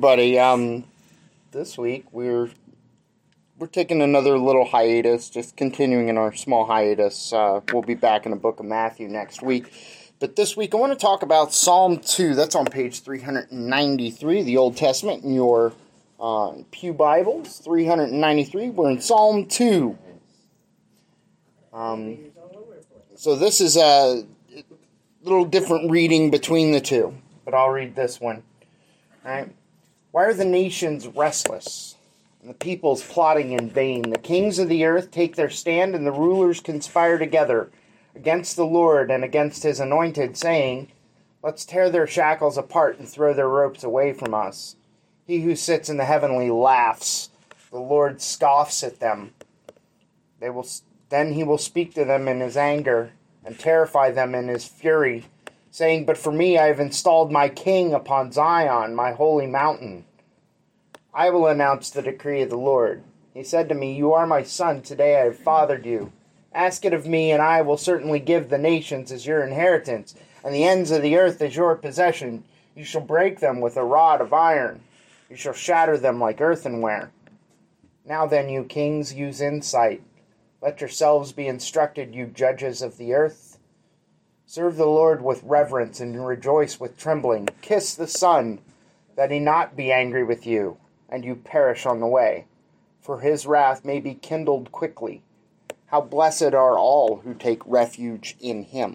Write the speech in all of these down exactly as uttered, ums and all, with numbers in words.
everybody. Um, this week we're we're taking another little hiatus, just continuing in our small hiatus. Uh, we'll be back in the book of Matthew next week. But this week I want to talk about Psalm two. That's on page three ninety-three, the Old Testament, in your uh, Pew Bibles. three ninety-three. We're in Psalm two. Um, so this is a little different reading between the two, but I'll read this one. All right. Why are the nations restless, and the peoples plotting in vain? The kings of the earth take their stand, and the rulers conspire together against the Lord and against his anointed, saying, let's tear their shackles apart and throw their ropes away from us. He who sits in the heavenly laughs. The Lord scoffs at them. They will then he will speak to them in his anger and terrify them in his fury, saying, but for me I have installed my king upon Zion, my holy mountain. I will announce the decree of the Lord. He said to me, you are my son, today I have fathered you. Ask it of me, and I will certainly give the nations as your inheritance, and the ends of the earth as your possession. You shall break them with a rod of iron. You shall shatter them like earthenware. Now then, you kings, use insight. Let yourselves be instructed, you judges of the earth. Serve the Lord with reverence and rejoice with trembling. Kiss the Son, that he not be angry with you, and you perish on the way. For his wrath may be kindled quickly. How blessed are all who take refuge in him.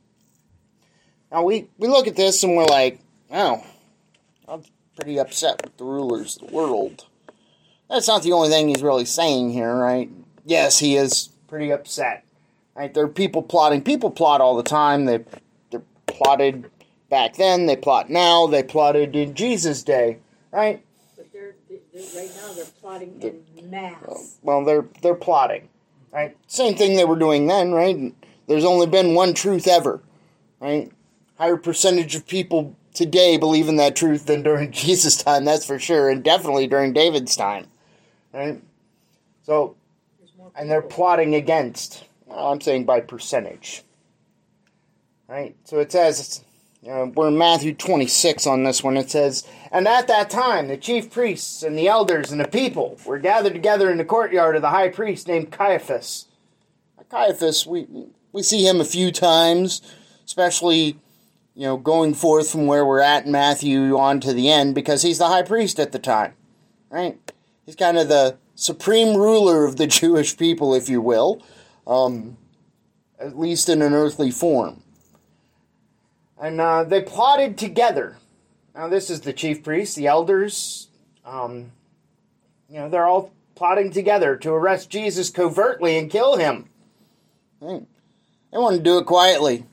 Now we, we look at this and we're like, oh, I'm pretty upset with the rulers of the world. That's not the only thing he's really saying here, right? Yes, he is pretty upset. Right? There are people plotting. People plot all the time. They, they're plotted back then. They plot now. They plotted in Jesus' day, right? But they're, they're right now they're plotting they're, in mass. Well, they're they're plotting, right? Same thing they were doing then, right? There's only been one truth ever, right? Higher percentage of people today believe in that truth than during Jesus' time, that's for sure, and definitely during David's time, right? So, and they're plotting against. Well, I'm saying by percentage. Right? So it says, you know, we're in Matthew twenty-six on this one. It says, and at that time, the chief priests and the elders and the people were gathered together in the courtyard of the high priest named Caiaphas. Caiaphas, we we see him a few times, especially, you know, going forth from where we're at in Matthew on to the end, because he's the high priest at the time. Right? He's kind of the supreme ruler of the Jewish people, if you will. Um, at least in an earthly form. And uh, they plotted together. Now this is the chief priests, the elders. Um, you know, they're all plotting together to arrest Jesus covertly and kill him. Right. They want to do it quietly,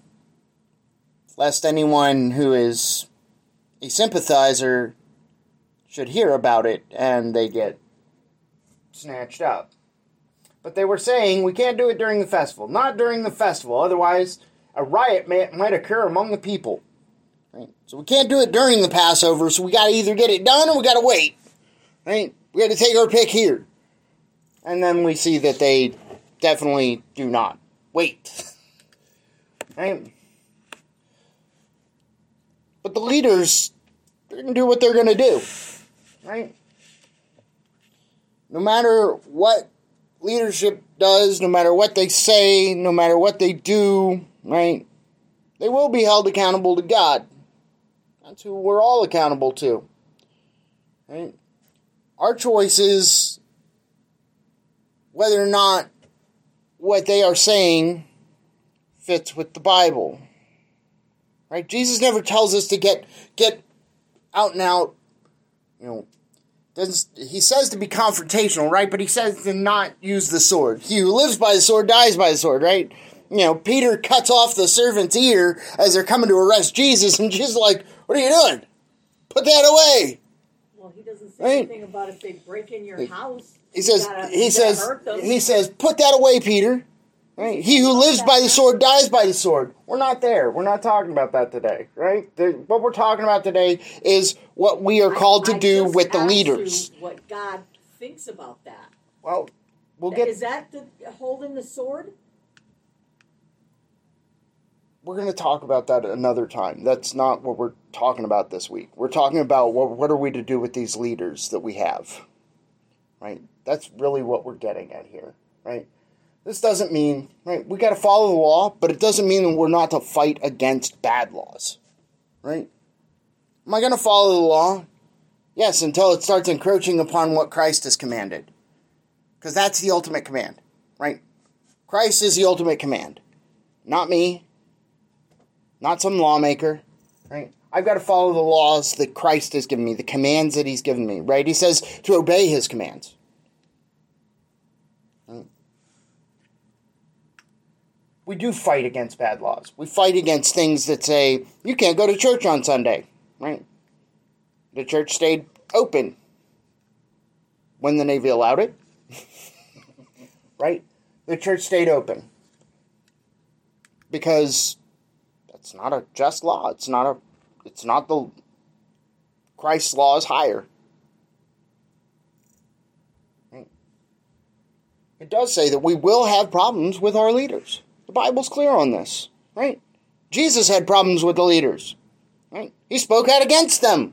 lest anyone who is a sympathizer should hear about it and they get snatched up. But they were saying, we can't do it during the festival. Not during the festival. Otherwise, a riot may, might occur among the people. Right? So we can't do it during the Passover, so we got to either get it done or we got to wait. Right? We got to take our pick here. And then we see that they definitely do not wait. Right? But the leaders, they're going to do what they're going to do. Right? No matter what leadership does, no matter what they say, no matter what they do, right? They will be held accountable to God. That's who we're all accountable to. Right? Our choice is whether or not what they are saying fits with the Bible. Right? Jesus never tells us to get get out and out, you know, he says to be confrontational, right? But he says to not use the sword. He who lives by the sword dies by the sword, right? You know, Peter cuts off the servant's ear as they're coming to arrest Jesus, and Jesus is like, what are you doing? Put that away. Well, he doesn't say right? anything about if they break in your house. He says, gotta, he says, he says, put that away, Peter. Right? He who lives by the sword dies by the sword. We're not there. We're not talking about that today, right? The, what we're talking about today is what we are called to I, I do just with the asked leaders. You what God thinks about that. Well, we'll get. Is that the holding the sword? we're going to talk about that another time. That's not what we're talking about this week. We're talking about what, what are we to do with these leaders that we have, right? That's really what we're getting at here, right? This doesn't mean, right, we got to follow the law, but it doesn't mean that we're not to fight against bad laws, right? Am I going to follow the law? Yes, until it starts encroaching upon what Christ has commanded. Because that's the ultimate command, right? Christ is the ultimate command. Not me. Not some lawmaker, right? I've got to follow the laws that Christ has given me, the commands that he's given me, right? He says to obey his commands. Right? We do fight against bad laws. We fight against things that say, you can't go to church on Sunday, right? The church stayed open when the Navy allowed it, right? The church stayed open because it's not a just law. It's not a, it's not the, Christ's law is higher. It does say that we will have problems with our leaders. The Bible's clear on this, right? Jesus had problems with the leaders, right? He spoke out against them.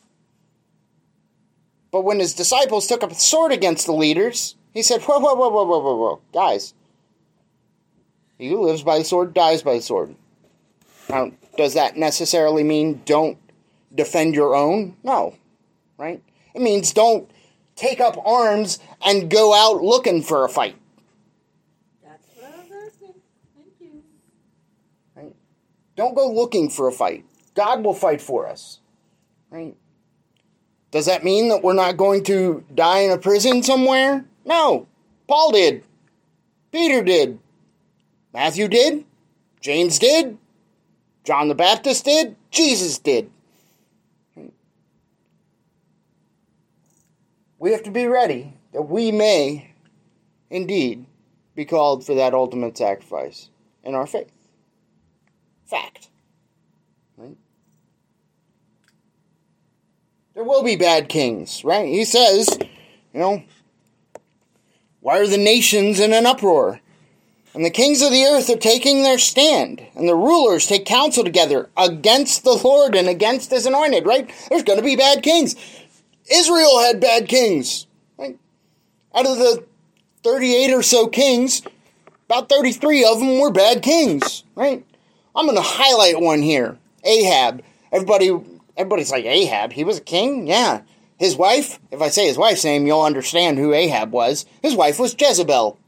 But when his disciples took up a sword against the leaders, he said, whoa, whoa, whoa, whoa, whoa, whoa, whoa, guys. He who lives by the sword dies by the sword. Now, does that necessarily mean don't defend your own? No, right? It means don't take up arms and go out looking for a fight. That's what I was asking. Thank you. Right? Don't go looking for a fight. God will fight for us. Right? Does that mean that we're not going to die in a prison somewhere? No. Paul did. Peter did. Matthew did. James did. John the Baptist did. Jesus did. We have to be ready that we may indeed be called for that ultimate sacrifice in our faith. Fact. Right? There will be bad kings, right? He says, you know, why are the nations in an uproar? And the kings of the earth are taking their stand, and the rulers take counsel together against the Lord and against his anointed, right? There's going to be bad kings. Israel had bad kings, right? Out of the thirty-eight or so kings, about thirty-three of them were bad kings, right? I'm going to highlight one here. Ahab. Everybody, everybody's like, Ahab, he was a king? Yeah. His wife, if I say his wife's name, you'll understand who Ahab was. His wife was Jezebel.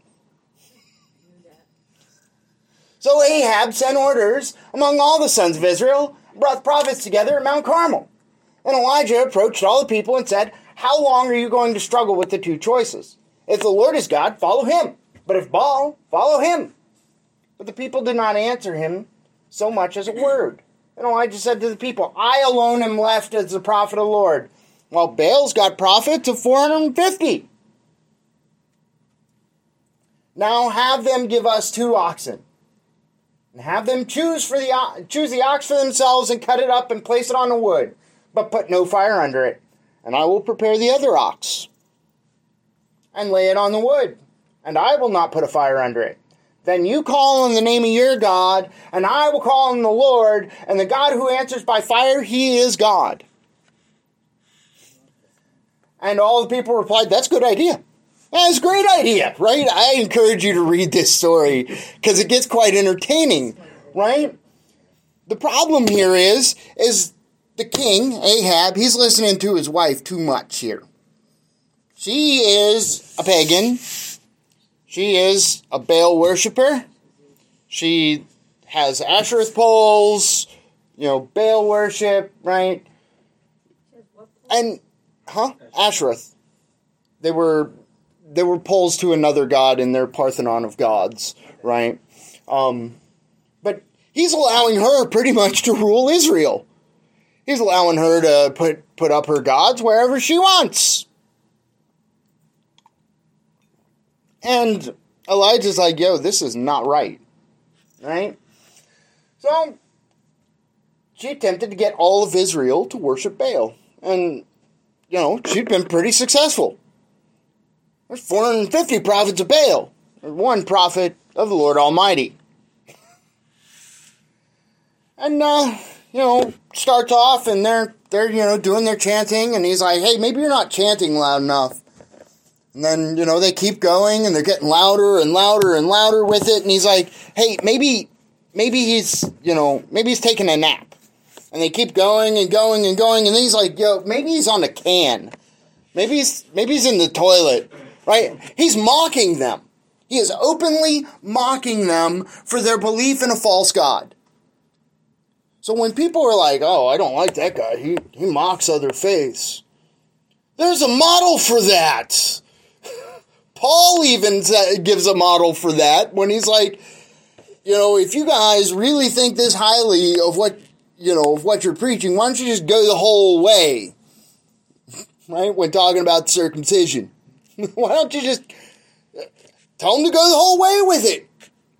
So Ahab sent orders among all the sons of Israel, brought prophets together at Mount Carmel. And Elijah approached all the people and said, how long are you going to struggle with the two choices? If the Lord is God, follow him. But if Baal, follow him. But the people did not answer him so much as a word. And Elijah said to the people, I alone am left as the prophet of the Lord, while Baal's got prophets of four hundred fifty. Now have them give us two oxen. And have them choose for the choose the ox for themselves and cut it up and place it on the wood, but put no fire under it. And I will prepare the other ox and lay it on the wood, and I will not put a fire under it. Then you call on the name of your God, and I will call on the Lord, and the God who answers by fire, he is God. And all the people replied, that's a good idea. That's a great idea, right? I encourage you to read this story because it gets quite entertaining, right? The problem here is, is the king, Ahab, he's listening to his wife too much here. She is a pagan. She is a Baal worshiper. She has Ashereth poles, you know, Baal worship, right? And, huh? Ashereth. They were... They were poles to another god in their Parthenon of gods, right? Um, but he's allowing her pretty much to rule Israel. He's allowing her to put, put up her gods wherever she wants. And Elijah's like, yo, this is not right, right? So she attempted to get all of Israel to worship Baal. And, you know, she'd been pretty successful. There's four hundred fifty prophets of Baal. There's one prophet of the Lord Almighty. and, uh, you know, starts off and they're, they're, you know, doing their chanting, and he's like, hey, maybe you're not chanting loud enough. And then, you know, they keep going and they're getting louder and louder and louder with it. And he's like, hey, maybe, maybe he's, you know, maybe he's taking a nap. And they keep going and going and going. And then he's like, yo, maybe he's on a can. Maybe he's, maybe he's in the toilet, right? He's mocking them. He is openly mocking them for their belief in a false god. So when people are like, oh, I don't like that guy. He, he mocks other faiths. There's a model for that. Paul even gives a model for that when he's like, you know, if you guys really think this highly of what, you know, of what you're preaching, why don't you just go the whole way? Right? When talking about circumcision. Why don't you just tell them to go the whole way with it?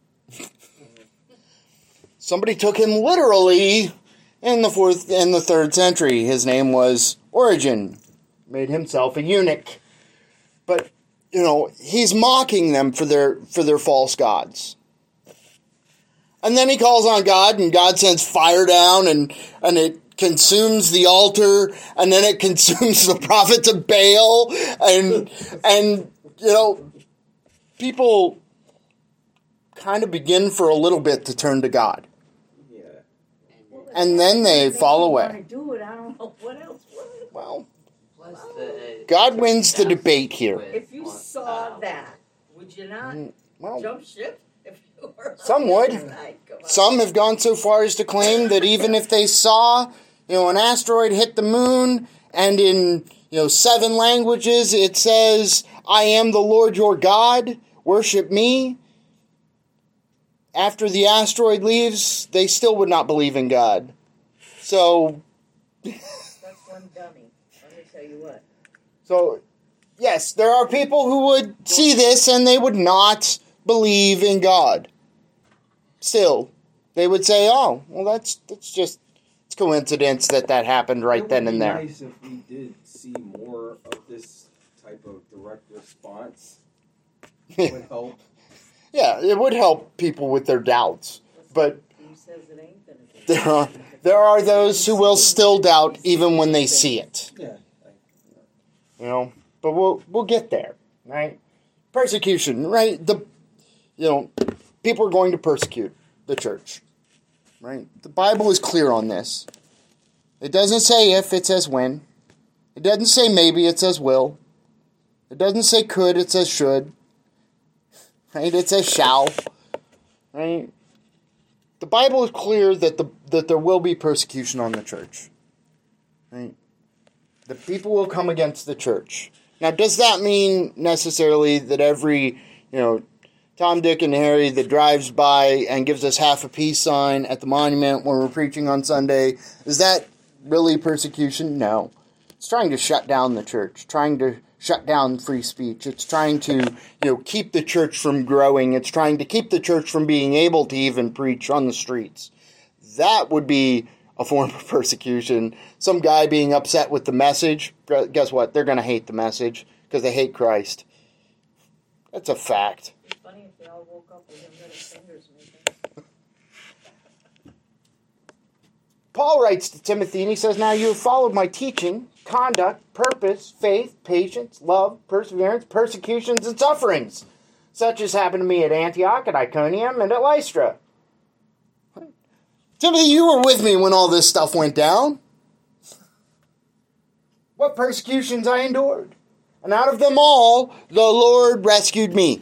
Somebody took him literally in the fourth and the third century. His name was Origen. Made himself a eunuch. But you know, he's mocking them for their for their false gods. And then he calls on God, and God sends fire down, and, and it consumes the altar, and then it consumes the prophets of Baal, and and you know, people kind of begin for a little bit to turn to God. Yeah. And then they fall away. Want to do it, I don't know what else would. Well, Plus the, God wins the debate here. If you saw that, would you not Well, jump ship? If you were on some the would. other side? Come on. Some have gone so far as to claim that even if they saw, you know, an asteroid hit the moon, and in, you know, seven languages it says, I am the Lord your God, worship me. After the asteroid leaves, they still would not believe in God. So, That's one dummy. Let me tell you what. so, yes, there are people who would see this and they would not believe in God. Still, they would say, oh, well, that's that's just it's coincidence that that happened right It then would and be there. nice if we did see more of this type of direct response. It would help. Yeah, it would help people with their doubts. But Who says it ain't gonna be? there are, there are those who will still doubt even when they see it. Yeah. You know, but we'll we'll get there, right? Persecution, right? The you know, people are going to persecute the church, right? The Bible is clear on this. It doesn't say if, it says when. It doesn't say maybe, it says will. It doesn't say could, it says should. Right? It says shall. Right? The Bible is clear that the that there will be persecution on the church. Right? The people will come against the church. Now, does that mean necessarily that every, you know, Tom, Dick, and Harry that drives by and gives us half a peace sign at the monument when we're preaching on Sunday, is that really persecution? No. It's trying to shut down the church, trying to shut down free speech. It's trying to, you know, keep the church from growing. It's trying to keep the church from being able to even preach on the streets. That would be a form of persecution. Some guy being upset with the message, guess what? They're going to hate the message because they hate Christ. That's a fact. It's funny if they all woke up with them little fingers moving. Paul writes to Timothy, and he says, now you have followed my teaching, conduct, purpose, faith, patience, love, perseverance, persecutions, and sufferings, such as happened to me at Antioch, at Iconium, and at Lystra. Timothy, you were with me when all this stuff went down. What persecutions I endured. And out of them all, the Lord rescued me.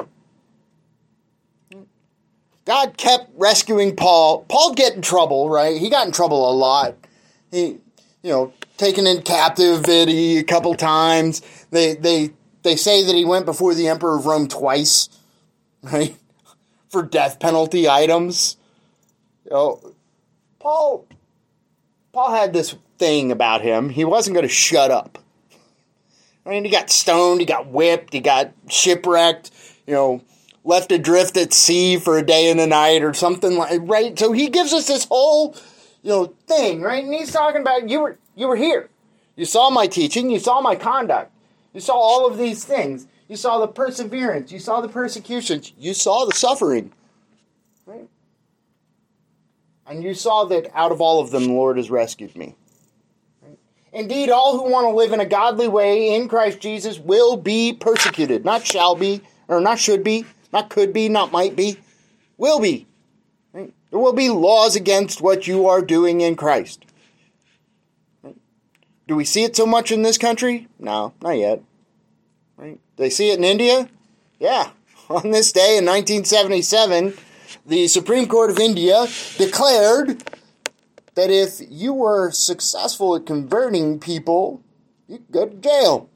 God kept rescuing Paul. Paul get in trouble, right? He got in trouble a lot. He, you know, taken in captivity a couple times. They they they say that he went before the Emperor of Rome twice, right? For death penalty items. You know, Paul Paul had this thing about him. He wasn't going to shut up. I mean, he got stoned, he got whipped, he got shipwrecked, you know, left adrift at sea for a day and a night or something like, right? So he gives us this whole, you know, thing, right? And he's talking about, you were you were here. You saw my teaching, you saw my conduct. You saw all of these things. You saw the perseverance, you saw the persecutions, you saw the suffering. Right? And you saw that out of all of them, the Lord has rescued me. Indeed, all who want to live in a godly way in Christ Jesus will be persecuted. Not shall be, or not should be, not could be, not might be. Will be. Right? There will be laws against what you are doing in Christ. Right? Do we see it so much in this country? No, not yet. Right? Do they see it in India? Yeah. On this day in nineteen seventy-seven, the Supreme Court of India declared that if you were successful at converting people, you could go to jail.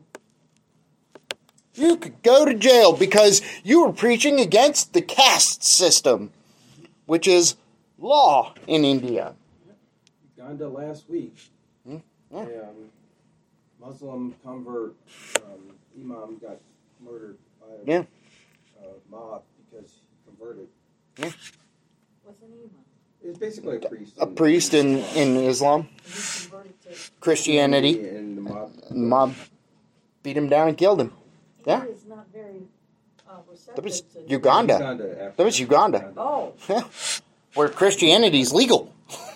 You could go to jail because you were preaching against the caste system, which is law in India. Uganda last week, Hmm? Yeah. a um, Muslim convert um, imam got murdered by a Yeah. uh, mob because he converted. Yeah. What's an imam? It's basically a priest. A priest in, in Islam, And he converted to. Christianity. And the mob. The mob beat him down and killed him. Yeah. He is not very uh, receptive That was to. Uganda. Uganda after- That was Uganda. Oh, Yeah. Where Christianity is legal.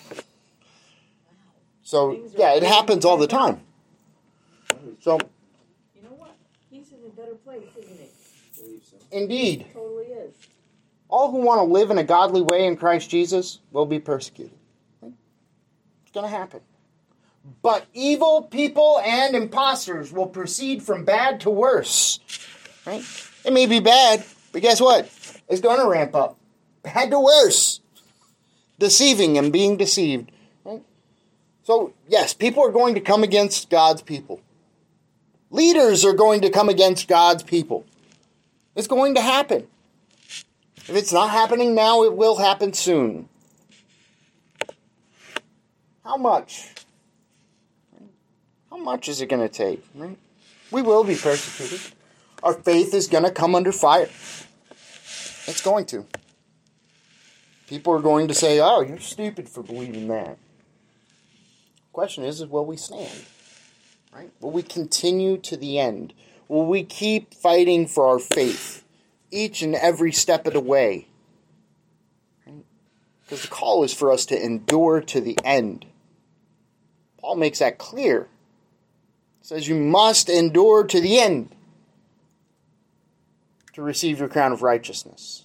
So, yeah, it happens all the time. So, you know what? He's in a better place, isn't he? I believe so. indeed, Totally is. all who want to live in a godly way in Christ Jesus will be persecuted. It's going to happen. But evil people and imposters will proceed from bad to worse. Right? It may be bad, but guess what? It's going to ramp up. Bad to worse. Deceiving and being deceived. Right? So, yes, people are going to come against God's people. Leaders are going to come against God's people. It's going to happen. If it's not happening now, it will happen soon. How much? How much is it going to take? Right? We will be persecuted. Our faith is going to come under fire. It's going to. People are going to say, oh, you're stupid for believing that. The question is, is will we stand? Right? Will we continue to the end? Will we keep fighting for our faith each and every step of the way? Right? Because the call is for us to endure to the end. Paul makes that clear. He says you must endure to the end to receive your crown of righteousness.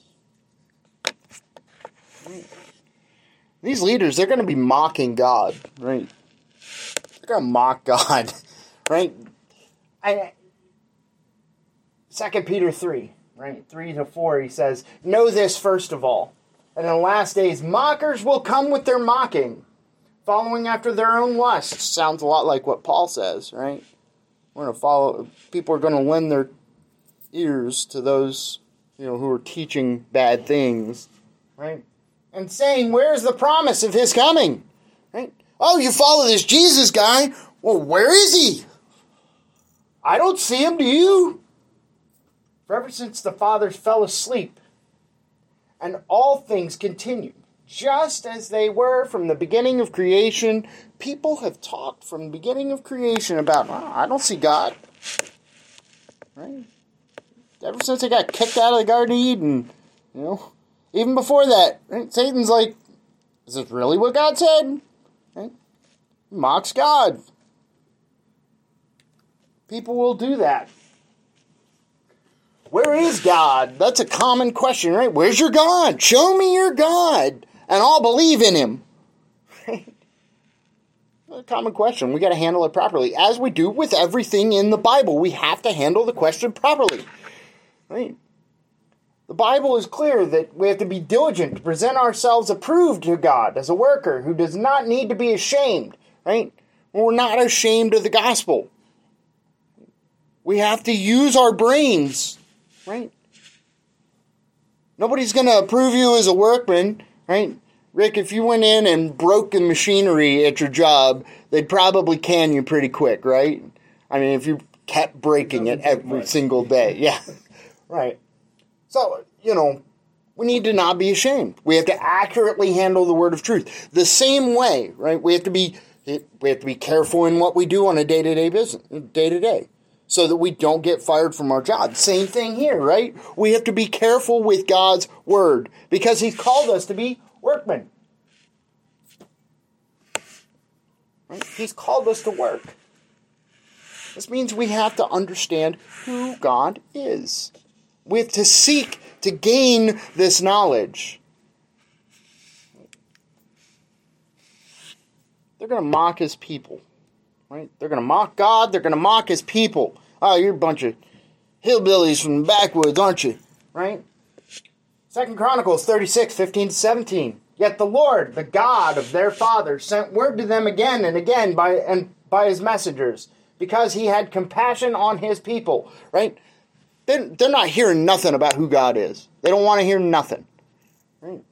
Right? These leaders, they're going to be mocking God, right? They're going to mock God, right? I, Second Peter three, right? three to four, he says, know this first of all, that in the last days mockers will come with their mocking, following after their own lusts. Sounds a lot like what Paul says, right? We're going to follow, people are going to lend their ears to those, you know, who are teaching bad things, right? And saying, where's the promise of his coming? Right? Oh, you follow this Jesus guy? Well, where is he? I don't see him, do you? For ever since the fathers fell asleep, and all things continue, just as they were from the beginning of creation, people have talked from the beginning of creation about, oh, I don't see God. Right? Ever since they got kicked out of the Garden of Eden, you know, even before that, right? Satan's like, is this really what God said? Right? He mocks God. People will do that. Where is God? That's a common question, right? Where's your God? Show me your God, and I'll believe in him. Right? A common question. We got to handle it properly. As we do with everything in the Bible, we have to handle the question properly. Right? The Bible is clear that we have to be diligent to present ourselves approved to God as a worker who does not need to be ashamed. Right? We're not ashamed of the gospel. We have to use our brains. Right? Nobody's going to approve you as a workman. Right? Rick, if you went in and broke the machinery at your job, they'd probably can you pretty quick, right? I mean, if you kept breaking it every single day. Yeah. Right. So, you know, we need to not be ashamed. We have to accurately handle the word of truth. The same way, right? We have to be we have to be careful in what we do on a day-to-day business, day-to-day, so that we don't get fired from our job. Same thing here, right? We have to be careful with God's word because he's called us to be workmen. Right? He's called us to work. This means we have to understand who God is. We have to seek to gain this knowledge. They're going to mock his people. Right? They're going to mock God. They're going to mock his people. Oh, you're a bunch of hillbillies from the backwoods, aren't you? Right? Second Chronicles thirty-six, fifteen to seventeen. Yet the Lord, the God of their fathers, sent word to them again and again by and by his messengers, because he had compassion on his people. Right? They're, they're not hearing nothing about who God is. They don't want to hear nothing. Right?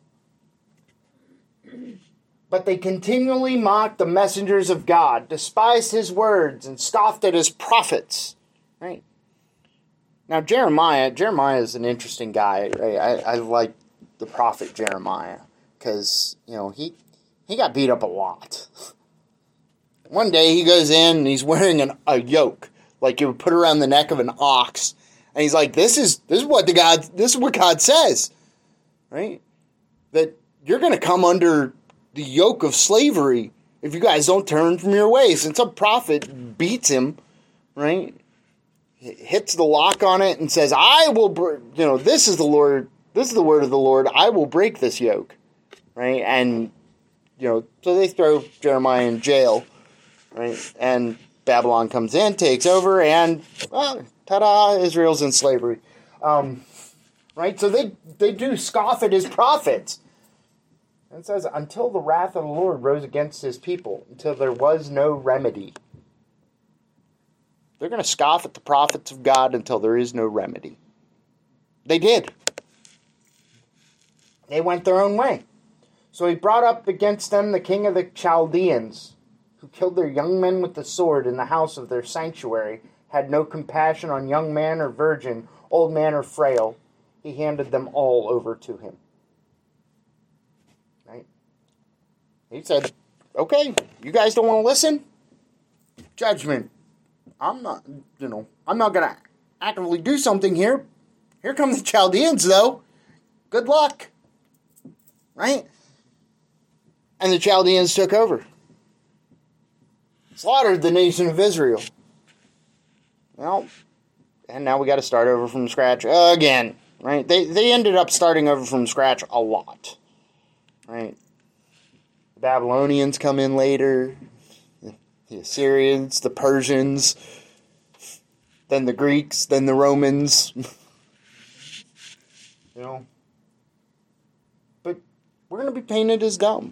But they continually mocked the messengers of God, despised his words, and scoffed at his prophets. Right? Now, Jeremiah, Jeremiah is an interesting guy. Right? I, I like the prophet Jeremiah because, you know, he, he got beat up a lot. One day he goes in and he's wearing an, a yoke, like you would put around the neck of an ox. And he's like, this is this is what the God this is what God says. Right? That you're gonna come under the yoke of slavery if you guys don't turn from your ways. And some prophet beats him, right? Hits the lock on it and says, I will, br- you know, this is the Lord, this is the word of the Lord, I will break this yoke, right? And, you know, so they throw Jeremiah in jail, right? And Babylon comes in, takes over, and, well, ta-da, Israel's in slavery. Um, right? So they, they do scoff at his prophets. And it says, until the wrath of the Lord rose against his people, until there was no remedy. They're going to scoff at the prophets of God until there is no remedy. They did. They went their own way. So he brought up against them the king of the Chaldeans, who killed their young men with the sword in the house of their sanctuary, had no compassion on young man or virgin, old man or frail. He handed them all over to him. Right? He said, okay, you guys don't want to listen? Judgment. I'm not, you know, I'm not going to actively do something here. Here come the Chaldeans, though. Good luck. Right? And the Chaldeans took over. Slaughtered the nation of Israel. Well, and now we got to start over from scratch again. Right? They, they ended up starting over from scratch a lot. Right? The Babylonians come in later. The Assyrians, the Persians, then the Greeks, then the Romans. You know. But we're going to be painted as dumb.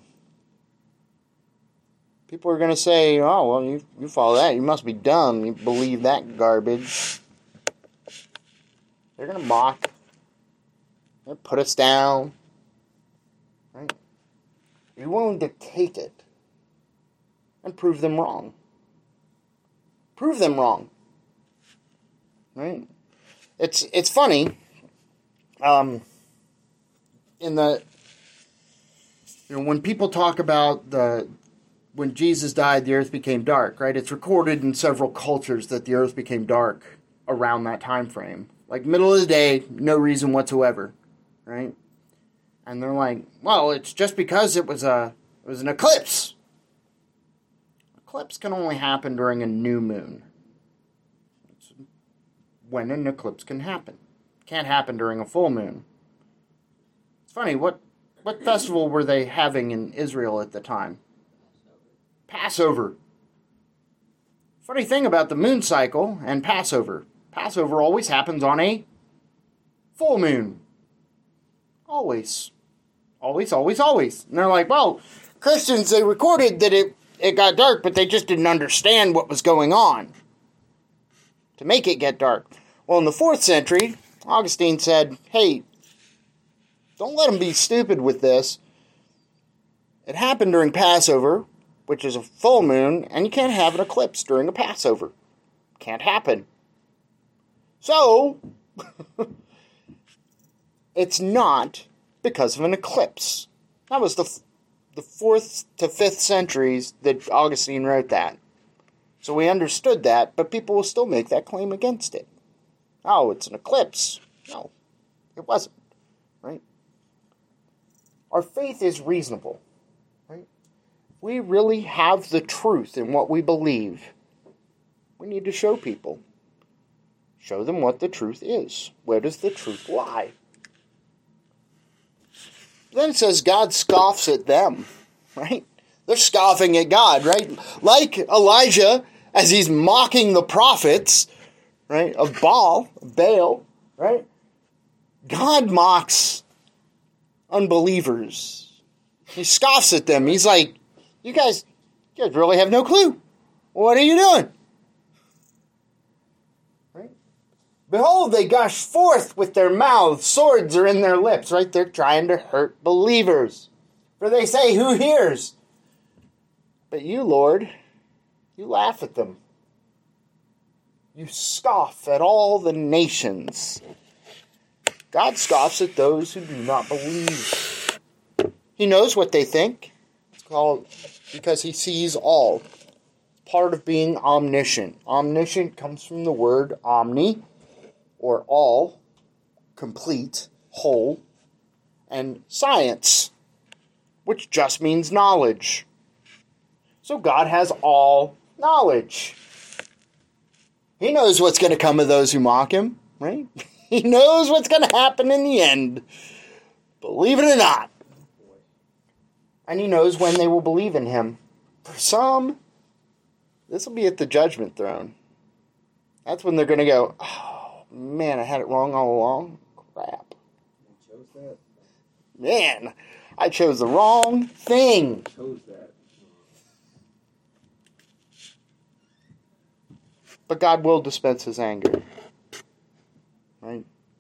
People are going to say, oh, well, you, you follow that. You must be dumb. You believe that garbage. They're going to mock. They're going to put us down. Right? You're willing to take it. And prove them wrong. Prove them wrong. Right? It's it's funny. Um, in the you know when people talk about the when Jesus died, the earth became dark. Right? It's recorded in several cultures that the earth became dark around that time frame. Like middle of the day, no reason whatsoever. Right? And they're like, well, it's just because it was a it was an eclipse. Eclipse can only happen during a new moon. It's when an eclipse can happen. It can't happen during a full moon. It's funny, what what festival were they having in Israel at the time? Passover. Funny thing about the moon cycle and Passover. Passover always happens on a full moon. Always. Always, always, always. And they're like, well, Christians, they recorded that it It got dark, but they just didn't understand what was going on to make it get dark. Well, in the fourth century, Augustine said, hey, don't let them be stupid with this. It happened during Passover, which is a full moon, and you can't have an eclipse during a Passover. Can't happen. So, it's not because of an eclipse. That was the the fourth to fifth centuries that Augustine wrote that. So we understood that, but people will still make that claim against it. Oh, it's an eclipse. No, it wasn't. Right? Our faith is reasonable. Right? we really have the truth in what we believe, we need to show people. Show them what the truth is. Where does the truth lie? Then it says God scoffs at them, right? They're scoffing at God, right? Like Elijah, as he's mocking the prophets, right, of Baal, Baal, right? God mocks unbelievers. He scoffs at them. He's like, you guys, you guys really have no clue. What are you doing? Right? Behold, they gush forth with their mouths. Swords are in their lips, right? They're trying to hurt believers. For they say, who hears? But you, Lord, you laugh at them. You scoff at all the nations. God scoffs at those who do not believe. He knows what they think. It's called because he sees all. It's part of being omniscient. Omniscient comes from the word omni, or all, complete, whole, and science, which just means knowledge. So God has all knowledge. He knows what's going to come of those who mock him, right? He knows what's going to happen in the end. Believe it or not. And he knows when they will believe in him. For some, this will be at the judgment throne. That's when they're going to go, oh, man, I had it wrong all along. Crap. You chose that? Man, I chose the wrong thing. You chose that. But God will dispense his anger. Right?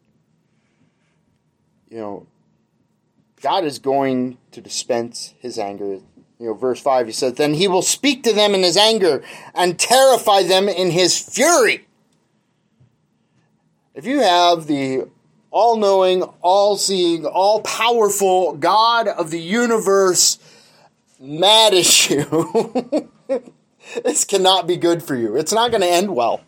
You know, God is going to dispense his anger. You know, verse five, he says, then he will speak to them in his anger and terrify them in his fury. If you have the all-knowing, all-seeing, all-powerful God of the universe mad at you, this cannot be good for you. It's not going to end well.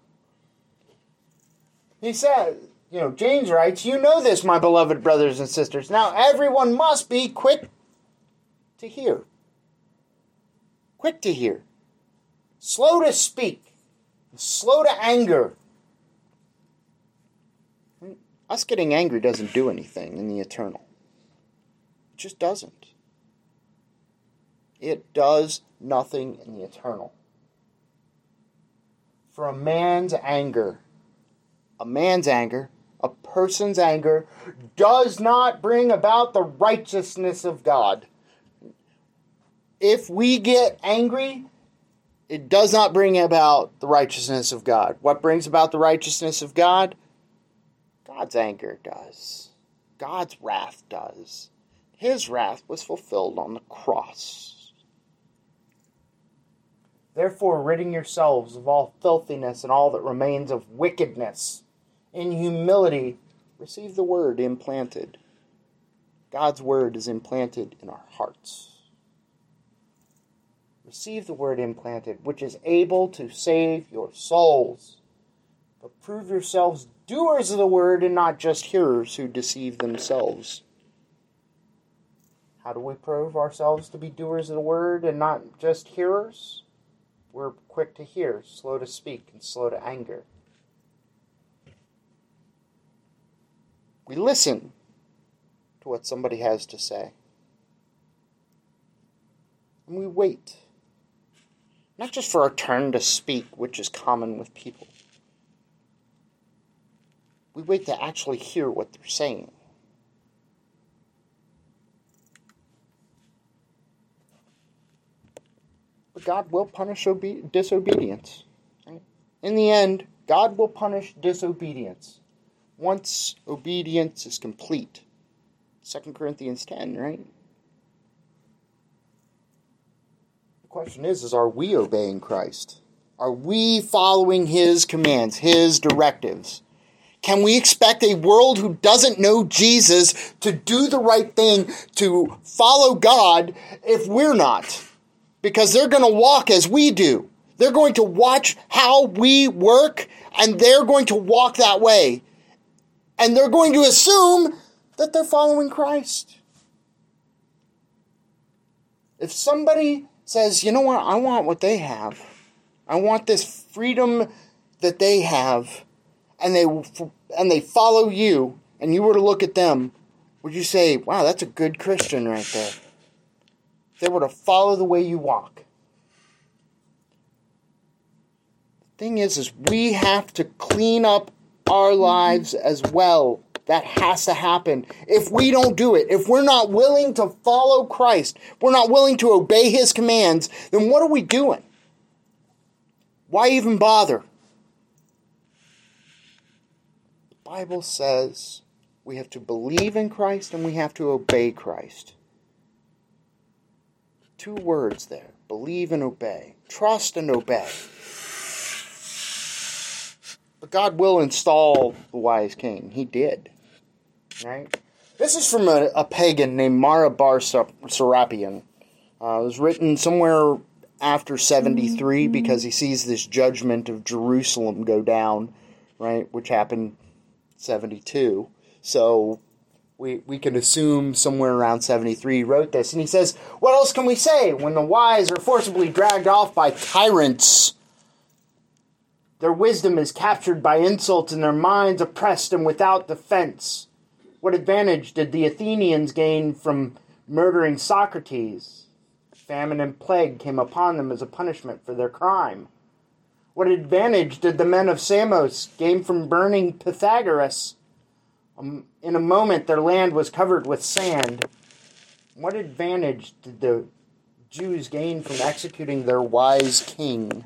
He says, you know, James writes, you know this, my beloved brothers and sisters. Now everyone must be quick to hear. Quick to hear. Slow to speak. Slow to anger. Us getting angry doesn't do anything in the eternal. It just doesn't. It does nothing in the eternal. For a man's anger, a man's anger, a person's anger, does not bring about the righteousness of God. If we get angry, it does not bring about the righteousness of God. What brings about the righteousness of God? God's anger does. God's wrath does. His wrath was fulfilled on the cross. Therefore, ridding yourselves of all filthiness and all that remains of wickedness, in humility, receive the word implanted. God's word is implanted in our hearts. Receive the word implanted, which is able to save your souls. But prove yourselves doers of the word and not just hearers who deceive themselves. How do we prove ourselves to be doers of the word and not just hearers? We're quick to hear, slow to speak, and slow to anger. We listen to what somebody has to say. And we wait. Not just for our turn to speak, which is common with people. We wait to actually hear what they're saying. But God will punish obe- disobedience. Right? In the end, God will punish disobedience. Once obedience is complete. Second Corinthians ten, right? The question is, is are we obeying Christ? Are we following his commands, his directives? Can we expect a world who doesn't know Jesus to do the right thing, to follow God, if we're not? Because they're going to walk as we do. They're going to watch how we work, and they're going to walk that way. And they're going to assume that they're following Christ. If somebody says, you know what, I want what they have. I want this freedom that they have, and they and they follow you, and you were to look at them, would you say, wow, that's a good Christian right there? If they were to follow the way you walk. The thing is, is we have to clean up our lives as well. That has to happen. If we don't do it, if we're not willing to follow Christ, we're not willing to obey His commands, then what are we doing? Why even bother? The Bible says we have to believe in Christ and we have to obey Christ. Two words there. Believe and obey. Trust and obey. But God will install the wise king. He did. Right? This is from a, a pagan named Mara bar Serapion. Uh, it was written somewhere after seventy-three because he sees this judgment of Jerusalem go down, right, which happened seventy-two. So we we can assume somewhere around seventy-three he wrote this. And he says, what else can we say when the wise are forcibly dragged off by tyrants? Their wisdom is captured by insults and their minds oppressed and without defense. What advantage did the Athenians gain from murdering Socrates? Famine and plague came upon them as a punishment for their crime. What advantage did the men of Samos gain from burning Pythagoras? Um, in a moment their land was covered with sand. What advantage did the Jews gain from executing their wise king?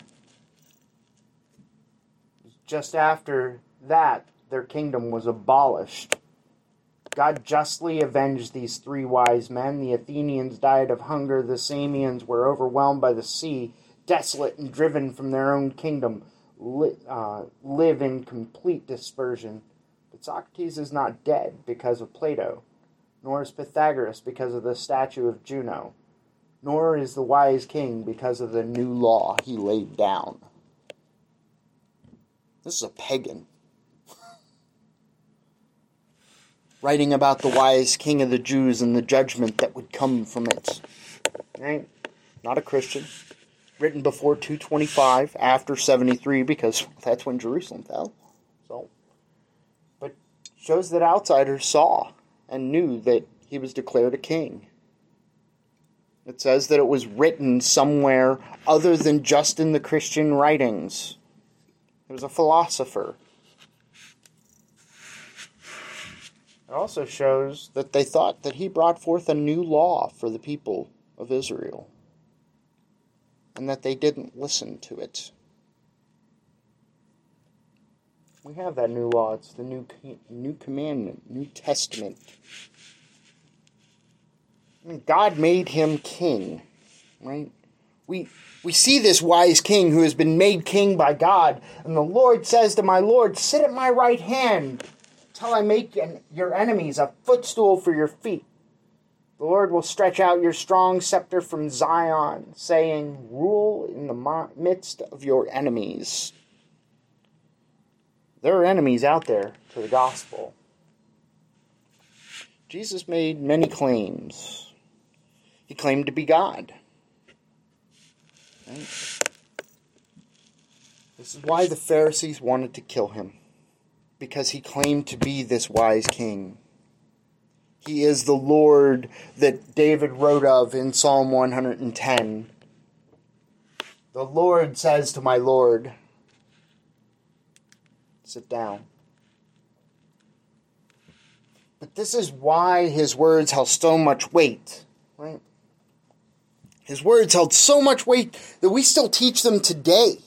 Just after that, their kingdom was abolished. God justly avenged these three wise men. The Athenians died of hunger. The Samians were overwhelmed by the sea, desolate and driven from their own kingdom, li- uh, live in complete dispersion. But Socrates is not dead because of Plato, nor is Pythagoras because of the statue of Juno, nor is the wise king because of the new law he laid down. This is a pagan writing about the wise king of the Jews and the judgment that would come from it. Right? Not a Christian. Written before two twenty-five, after seventy-three, because that's when Jerusalem fell. So, but shows that outsiders saw and knew that he was declared a king. It says that it was written somewhere other than just in the Christian writings. He was a philosopher. It also shows that they thought that he brought forth a new law for the people of Israel, and that they didn't listen to it. We have that new law. It's the new new commandment, New Testament. I mean, God made him king, right? We we see this wise king who has been made king by God, and the Lord says to my Lord, sit at my right hand till I make your enemies a footstool for your feet. The Lord will stretch out your strong scepter from Zion, saying, rule in the midst of your enemies. There are enemies out there to the gospel. Jesus made many claims. He claimed to be God. Right? This is why the Pharisees wanted to kill him, because he claimed to be this wise king. He is the Lord that David wrote of in Psalm one hundred ten. The Lord says to my Lord, sit down. But this is why his words held so much weight, right? His words held so much weight that we still teach them today.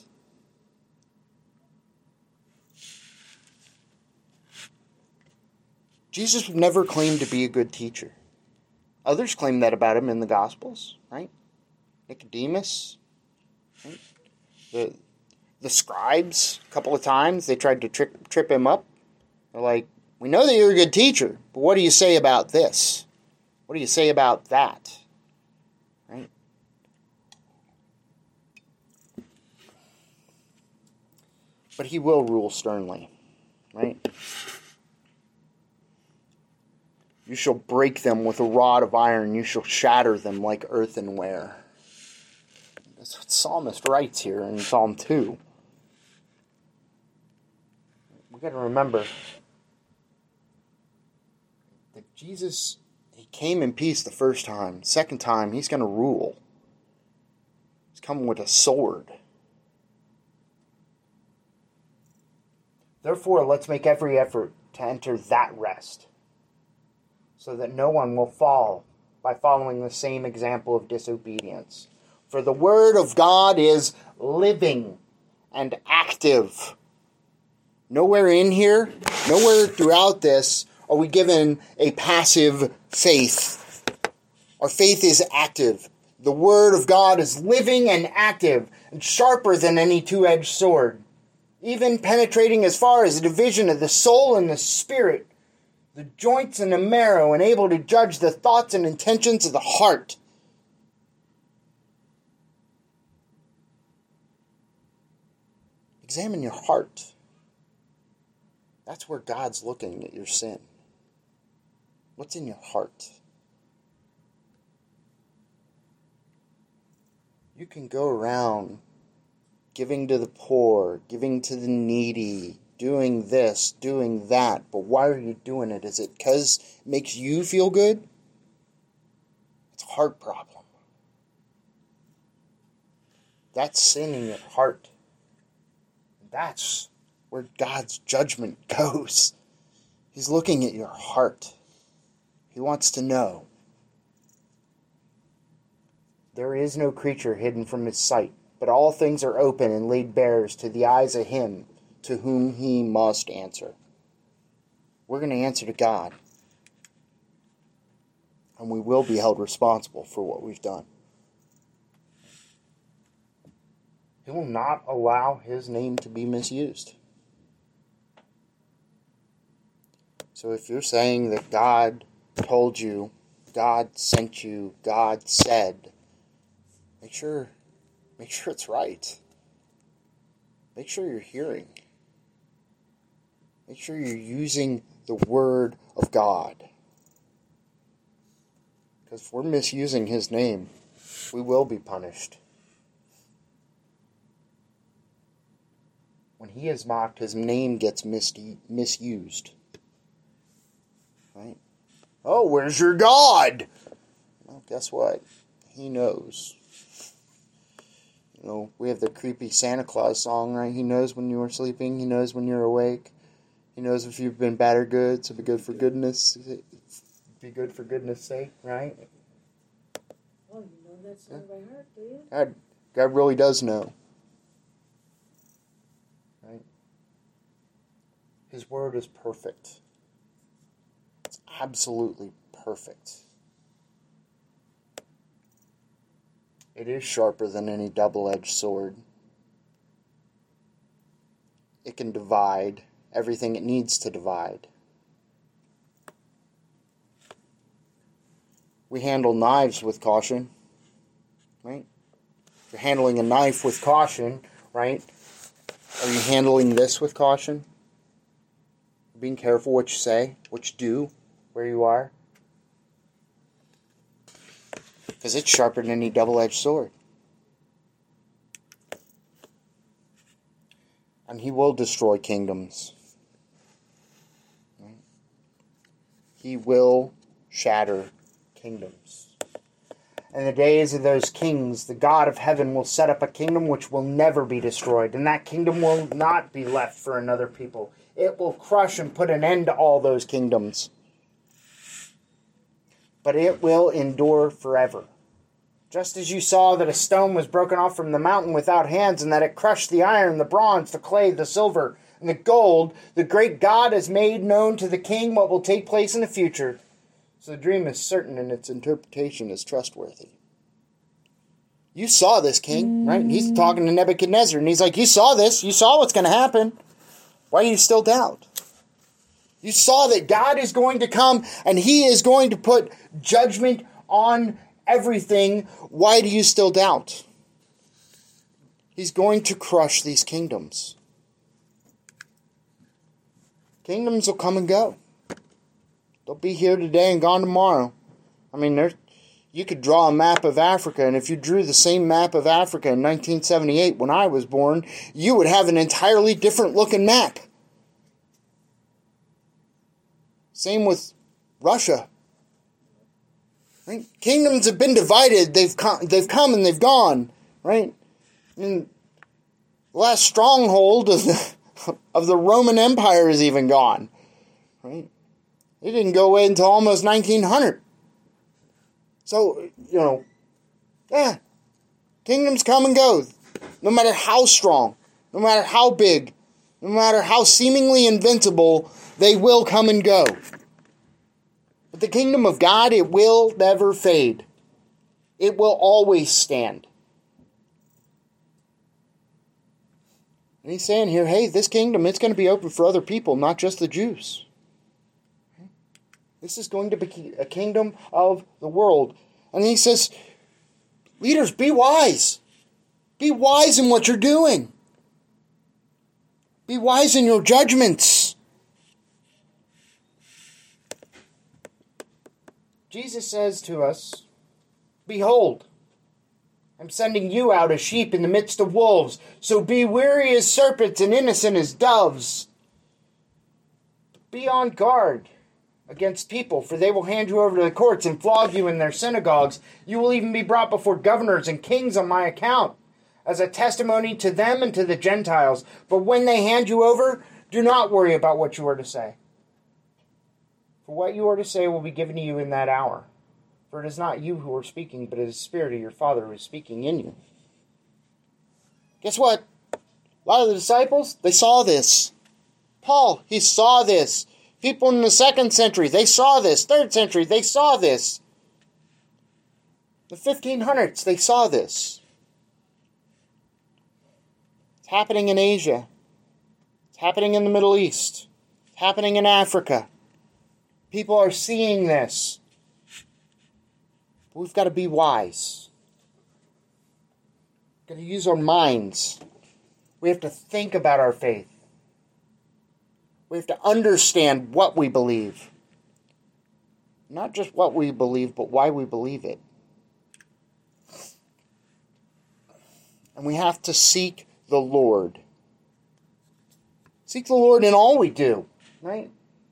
Jesus never claimed to be a good teacher. Others claim that about him in the Gospels, right? Nicodemus, right? The, the scribes, a couple of times, they tried to trip, trip him up. They're like, we know that you're a good teacher, but what do you say about this? What do you say about that? Right? But he will rule sternly, right? You shall break them with a rod of iron. You shall shatter them like earthenware. That's what Psalmist writes here in Psalm two. We've got to remember that Jesus, he came in peace the first time. Second time, he's going to rule. He's coming with a sword. Therefore, let's make every effort to enter that rest, so that no one will fall by following the same example of disobedience. For the word of God is living and active. Nowhere in here, nowhere throughout this, are we given a passive faith. Our faith is active. The word of God is living and active, and sharper than any two-edged sword, even penetrating as far as the division of the soul and the spirit, the joints and the marrow, and able to judge the thoughts and intentions of the heart. Examine your heart. That's where God's looking at your sin. What's in your heart? You can go around giving to the poor, giving to the needy, doing this, doing that, but why are you doing it? Is it because it makes you feel good? It's a heart problem. That's sin in your heart. That's where God's judgment goes. He's looking at your heart. He wants to know. There is no creature hidden from his sight, but all things are open and laid bare to the eyes of him to whom he must answer. We're going to answer to God. And we will be held responsible for what we've done. He will not allow his name to be misused. So if you're saying that God told you, God sent you, God said, make sure, make sure it's right. Make sure you're hearing. Make sure you're using the word of God. Because if we're misusing his name, we will be punished. When he is mocked, his name gets mis- misused. Right? Oh, where's your God? Well, guess what? He knows. You know, we have the creepy Santa Claus song, right? He knows when you are sleeping. He knows when you're awake. He knows if you've been bad or good. So be good for goodness. Be good for goodness sake, right? Oh, you know that song by heart, do you? God, God really does know. Right? His word is perfect. It's absolutely perfect. It is sharper than any double-edged sword. It can divide everything it needs to divide. We handle knives with caution, right? If you're handling a knife with caution, right? Are you handling this with caution? Being careful what you say, what you do, where you are? Because it's sharper than any double-edged sword. And he will destroy kingdoms. Right? He will shatter kingdoms. In the days of those kings, the God of heaven will set up a kingdom which will never be destroyed. And that kingdom will not be left for another people. It will crush and put an end to all those kingdoms. But it will endure forever. Just as you saw that a stone was broken off from the mountain without hands, and that it crushed the iron, the bronze, the clay, the silver, and the gold, the great God has made known to the king what will take place in the future. So the dream is certain and its interpretation is trustworthy. You saw this, king, right? He's talking to Nebuchadnezzar, and he's like, you saw this. You saw what's going to happen. Why do you still doubt? You saw that God is going to come, and he is going to put judgment on everything. Why do you still doubt? He's going to crush these kingdoms. Kingdoms will come and go. They'll be here today and gone tomorrow. I mean, there's, you could draw a map of Africa, and if you drew the same map of Africa in nineteen seventy-eight when I was born, you would have an entirely different looking map. Same with Russia. Right? Kingdoms have been divided. They've come, they've come and they've gone. Right? I mean, the last stronghold of the, of the Roman Empire is even gone. Right? It didn't go away until almost nineteen hundred. So, you know, yeah, kingdoms come and go. No matter how strong, no matter how big, no matter how seemingly invincible, they will come and go. But the kingdom of God, it will never fade. It will always stand. And he's saying here, hey, this kingdom, it's going to be open for other people, not just the Jews. This is going to be a kingdom of the world. And he says, leaders, be wise. Be wise in what you're doing. Be wise in your judgments. Jesus says to us, behold, I'm sending you out as sheep in the midst of wolves. So be wary as serpents and innocent as doves. Be on guard against people, for they will hand you over to the courts and flog you in their synagogues. You will even be brought before governors and kings on my account, as a testimony to them and to the Gentiles. But when they hand you over, do not worry about what you are to say. For what you are to say will be given to you in that hour. For it is not you who are speaking, but it is the Spirit of your Father who is speaking in you. Guess what? A lot of the disciples, they saw this. Paul, he saw this. People in the second century, they saw this. Third century, they saw this. The fifteen hundreds, they saw this. It's happening in Asia. It's happening in the Middle East. It's happening in Africa. People are seeing this. We've got to be wise. We've got to use our minds. We have to think about our faith. We have to understand what we believe. Not just what we believe, but why we believe it. And we have to seek the Lord. Seek the Lord in all we do, right?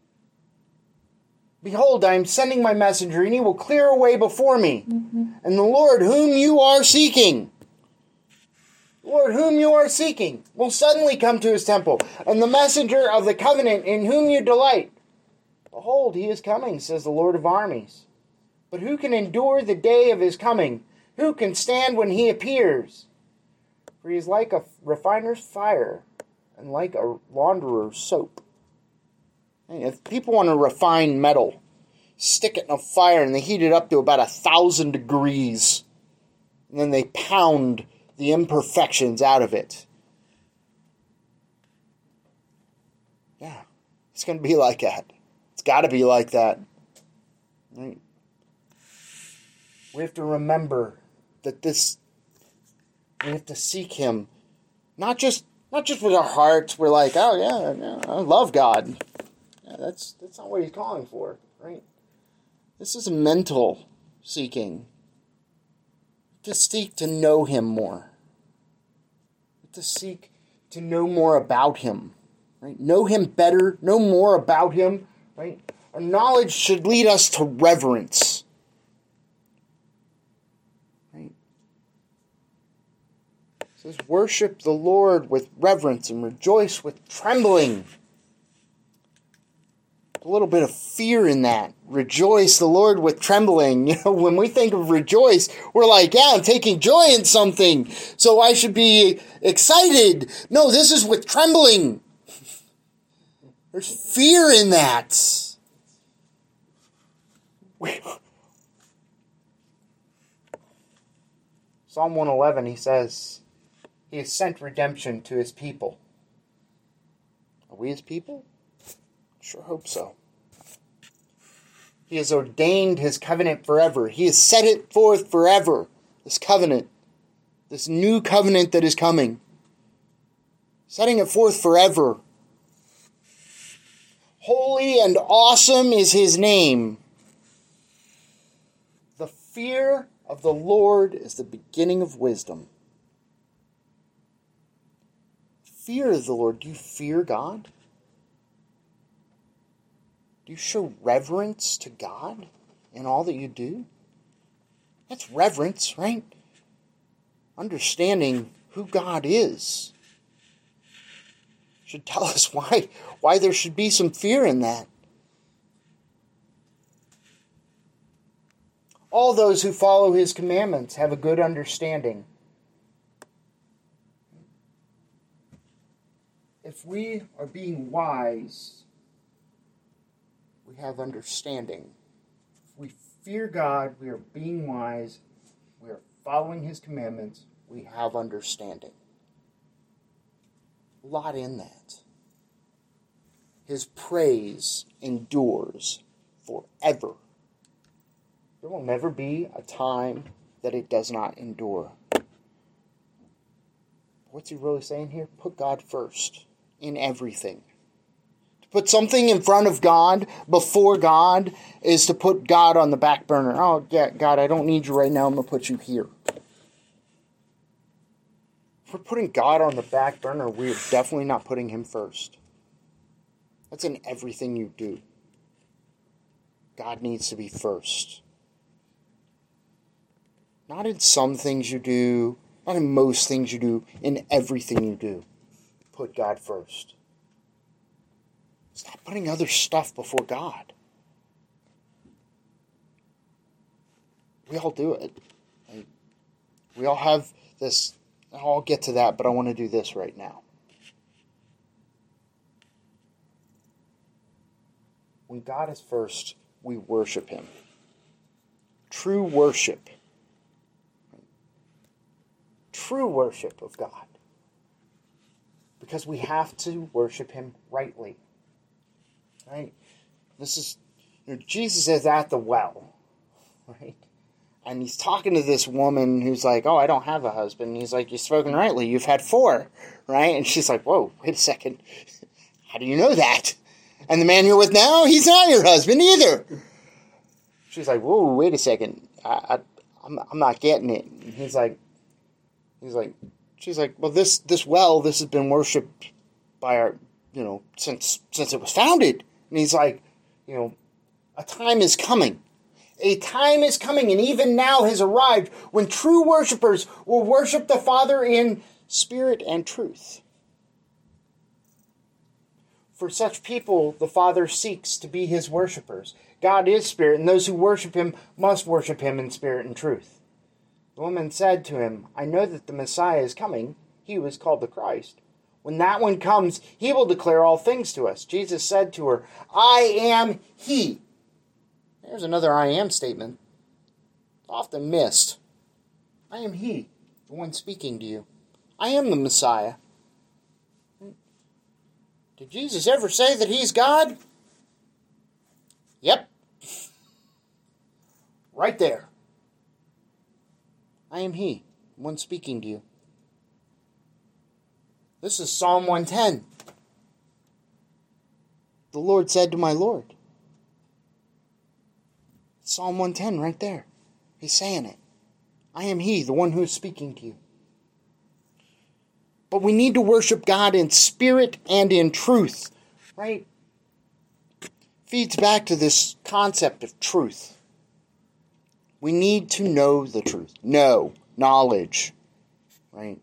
Behold, I am sending my messenger, and he will clear a way before me. Mm-hmm. And the Lord whom you are seeking, Lord whom you are seeking, will suddenly come to his temple. And the messenger of the covenant in whom you delight, behold, he is coming, says the Lord of armies. But who can endure the day of his coming? Who can stand when he appears? For he is like a refiner's fire, and like a launderer's soap. If people want to refine metal, stick it in a fire and they heat it up to about a thousand degrees. And then they pound the imperfections out of it. Yeah, it's going to be like that. It's got to be like that. Right? We have to remember that this, we have to seek him. Not just, not just with our hearts. We're like, oh yeah, yeah I love God. Yeah, that's that's not what he's calling for, right? This is mental seeking. To seek to know him more. To seek to know more about him, right? Know him better, know more about him, right? Our knowledge should lead us to reverence, right? It says, worship the Lord with reverence and rejoice with trembling. A little bit of fear in that. Rejoice the Lord with trembling. You know, when we think of rejoice, we're like, yeah, I'm taking joy in something, so I should be excited. No, this is with trembling. There's fear in that. Psalm one eleven, he says, he has sent redemption to his people. Are we his people? Sure hope so. He has ordained his covenant forever. He has set it forth forever. This covenant. This new covenant that is coming. Setting it forth forever. Holy and awesome is his name. The fear of the Lord is the beginning of wisdom. Fear of the Lord. Do you fear God? Do you show reverence to God in all that you do? That's reverence, right? Understanding who God is should tell us why, why there should be some fear in that. All those who follow his commandments have a good understanding. If we are being wise, we have understanding. If we fear God, we are being wise, we are following his commandments, we have understanding. A lot in that. His praise endures forever. There will never be a time that it does not endure. What's he really saying here? Put God first in everything. To put something in front of God, before God, is to put God on the back burner. Oh, yeah, God, I don't need you right now. I'm going to put you here. If we're putting God on the back burner, we're definitely not putting him first. That's in everything you do. God needs to be first. Not in some things you do, not in most things you do, in everything you do. Put God first. Stop putting other stuff before God. We all do it. We all have this. I'll get to that, but I want to do this right now. When God is first, we worship him. True worship. True worship of God. Because we have to worship him rightly. Right? This is, you know, Jesus is at the well. Right? And he's talking to this woman who's like, oh, I don't have a husband. And he's like, you've spoken rightly. You've had four. Right? And she's like, whoa, wait a second. How do you know that? And the man you're with now, he's not your husband either. She's like, whoa, wait a second. I, I, I'm, I'm not getting it. And he's like, he's like, she's like, well, this, this well, this has been worshipped by our, you know, since, since it was founded. And he's like, you know, a time is coming. A time is coming, and even now has arrived, when true worshipers will worship the Father in spirit and truth. For such people, the Father seeks to be his worshipers. God is spirit, and those who worship him must worship him in spirit and truth. The woman said to him, I know that the Messiah is coming, he who is called the Christ. When that one comes, he will declare all things to us. Jesus said to her, I am he. There's another I am statement. It's often missed. I am he, the one speaking to you. I am the Messiah. Did Jesus ever say that he's God? Yep. Right there. I am he, the one speaking to you. This is Psalm one ten. The Lord said to my Lord. Psalm one ten right there. He's saying it. I am he, the one who is speaking to you. But we need to worship God in spirit and in truth. Right? Feeds back to this concept of truth. We need to know the truth. Know. Knowledge. Right?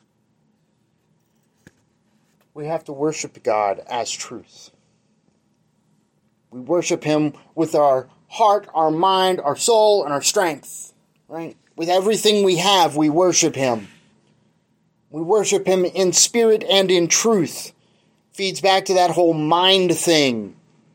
We have to worship God as truth. We worship him with our heart, our mind, our soul, and our strength. Right? With everything we have, we worship him. We worship him in spirit and in truth. Feeds back to that whole mind thing.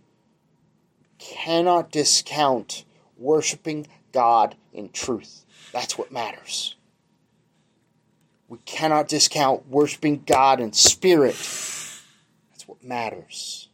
Cannot discount worshiping God in truth. That's what matters. We cannot discount worshiping God in spirit. That's what matters.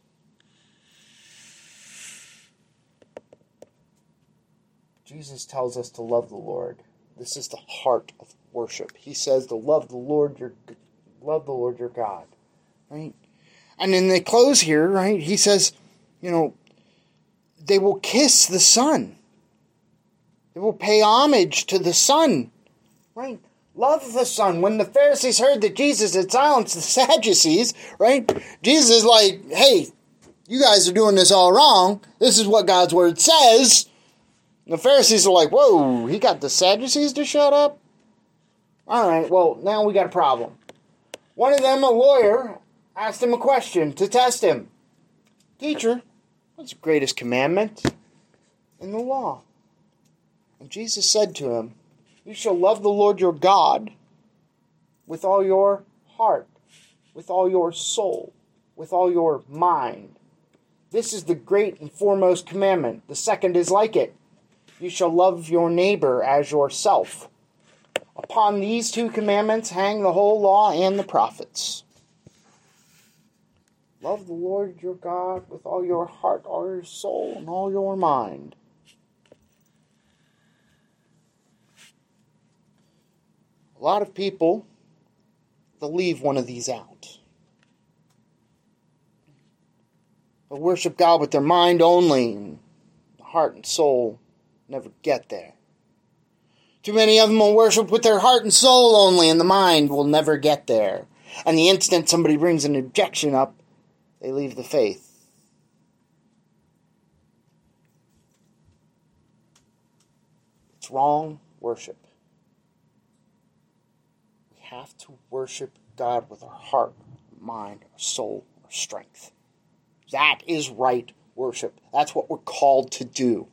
Jesus tells us to love the Lord. This is the heart of worship. He says to love the Lord your love the Lord your God. Right? And then they close here, right? He says, you know, they will kiss the Son. They will pay homage to the Son. Right? Love the Son. When the Pharisees heard that Jesus had silenced the Sadducees, right? Jesus is like, hey, you guys are doing this all wrong. This is what God's Word says. And the Pharisees are like, whoa, he got the Sadducees to shut up? All right, well, now we got a problem. One of them, a lawyer, asked him a question to test him. Teacher, what's the greatest commandment in the law? And Jesus said to him, you shall love the Lord your God with all your heart, with all your soul, with all your mind. This is the great and foremost commandment. The second is like it. You shall love your neighbor as yourself. Upon these two commandments hang the whole law and the prophets. Love the Lord your God with all your heart, all your soul, and all your mind. A lot of people, they'll leave one of these out. They'll worship God with their mind only, and heart and soul never get there. Too many of them will worship with their heart and soul only, and the mind will never get there. And the instant somebody brings an objection up, they leave the faith. It's wrong worship. We have to worship God with our heart, mind, our soul, our strength. That is right worship. That's what we're called to do.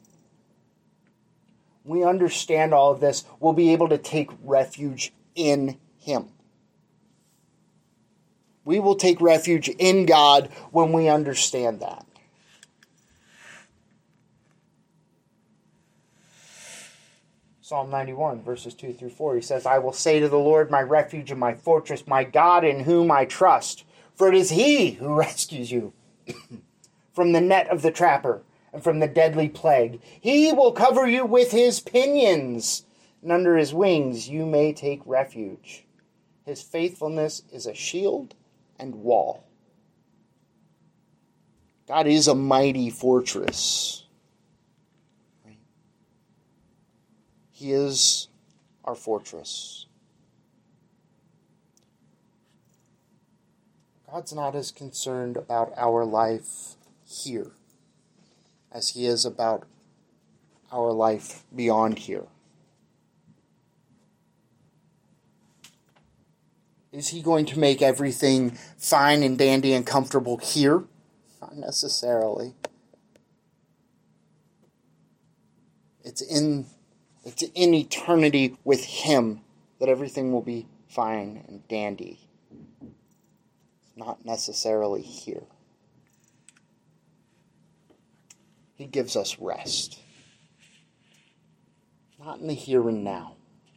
We understand all of this, we'll be able to take refuge in Him. We will take refuge in God when we understand that. Psalm ninety-one, verses two through four, he says, I will say to the Lord, my refuge and my fortress, my God in whom I trust. For it is He who rescues you from the net of the trapper and from the deadly plague. He will cover you with His pinions, and under His wings you may take refuge. His faithfulness is a shield and wall. God is a mighty fortress. He is our fortress. God's not as concerned about our life here as He is about our life beyond here. Is He going to make everything fine and dandy and comfortable here? Not necessarily. It's in It's in eternity with Him that everything will be fine and dandy. Not necessarily here. He gives us rest. Not in the here and now.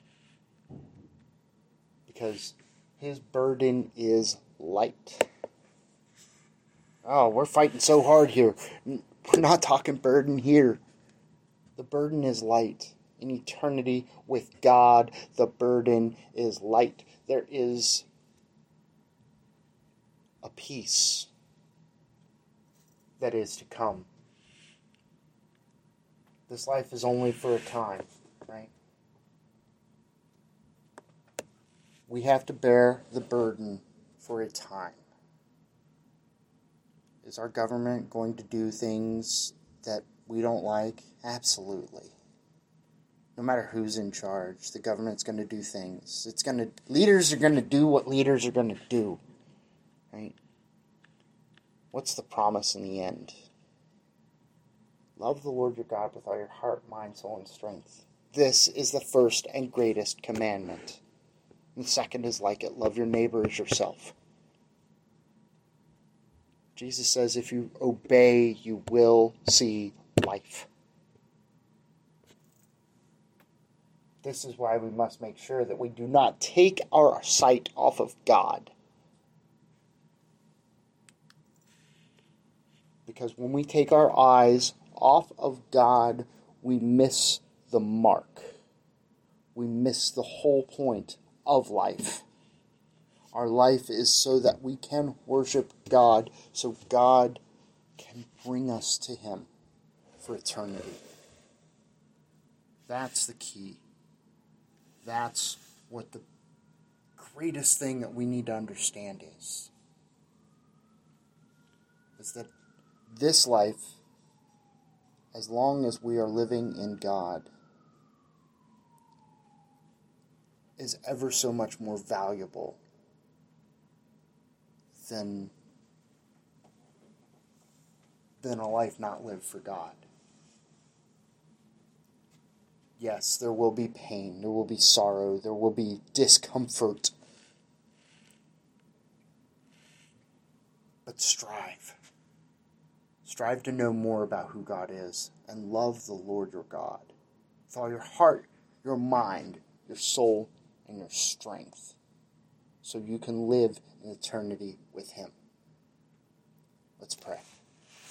Because His burden is light. Oh, we're fighting so hard here. We're not talking burden here. The burden is light. In eternity with God, the burden is light. There is a peace that is to come. This life is only for a time, right? We have to bear the burden for a time. Is our government going to do things that we don't like? Absolutely. No matter who's in charge, the government's going to do things. It's going to leaders are going to do what leaders are going to do. Right? What's the promise in the end? Love the Lord your God with all your heart, mind, soul, and strength. This is the first and greatest commandment. And the second is like it. Love your neighbor as yourself. Jesus says if you obey, you will see life. This is why we must make sure that we do not take our sight off of God. Because when we take our eyes off of God, we miss the mark. We miss the whole point of life. Our life is so that we can worship God, so God can bring us to Him for eternity. That's the key. That's what the greatest thing that we need to understand is. Is that this life, as long as we are living in God, is ever so much more valuable than, than a life not lived for God. Yes, there will be pain, there will be sorrow, there will be discomfort. But strive. Strive to know more about who God is and love the Lord your God with all your heart, your mind, your soul, and your strength, so you can live in eternity with Him. Let's pray.